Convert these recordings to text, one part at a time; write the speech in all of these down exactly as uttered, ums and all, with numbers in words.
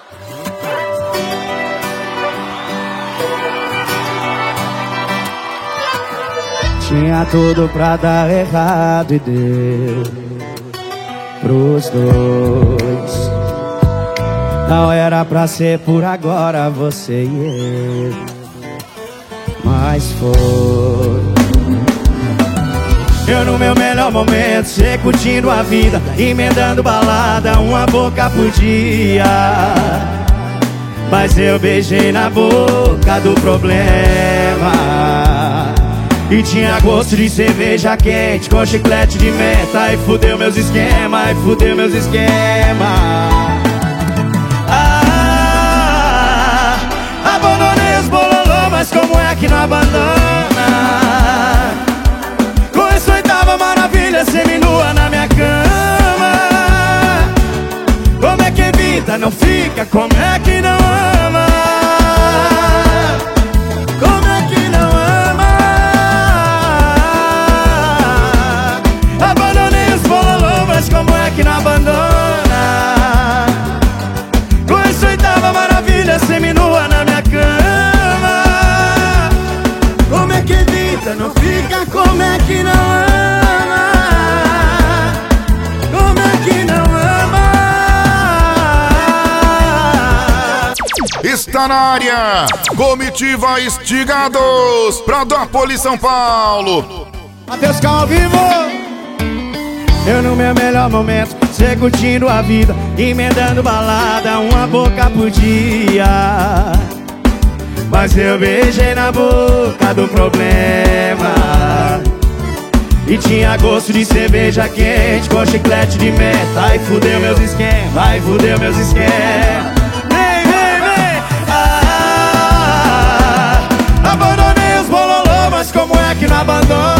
Tinha tudo pra dar errado e deu pros dois. Não era pra ser por agora você e eu, mas foi. Eu no meu melhor momento, cê curtindo a vida, emendando balada, uma boca por dia. Mas eu beijei na boca do problema e tinha gosto de cerveja quente com chiclete de menta. E fudeu meus esquemas, e fudeu meus esquemas. Ah, abandonei os bololô, mas como é que não abandona? Com essa oitava maravilha seminua na minha cama. Como é que evita, não fica? Como é que não ama? Como é que não ama? Como é que não abandona? Com essa oitava maravilha seminua na minha cama. Como é que evita, não fica? Como é que não ama? Como é que não ama? Está na área, Comitiva Estigados, Pradópolis, São Paulo. Matheus Cal ao vivo. Eu no meu melhor momento, cê curtindo a vida, emendando balada, uma boca por dia. Mas eu beijei na boca do problema e tinha gosto de cerveja quente com chiclete de menta. Ai, fudeu meus esquemas, ai, fudeu meus esquemas. Vem, vem, vem. Ah, abandonei os bololô, mas como é que não abandona?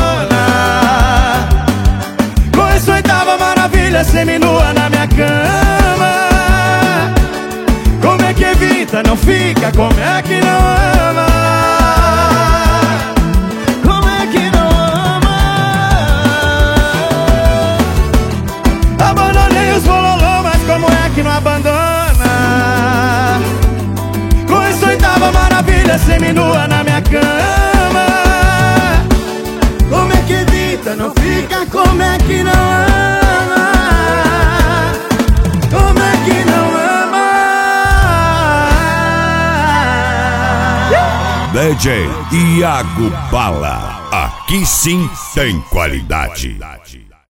Oitava maravilha seminua na minha cama. Como é que evita, não fica? Como é que não ama? Como é que não ama? Abandonei os bololô, mas como é que não abandona? Com essa oitava maravilha seminua na minha cama. Como é que evita, não fica? Como é que não ama? Como é que não ama? D J Iago Bala, aqui sim tem qualidade.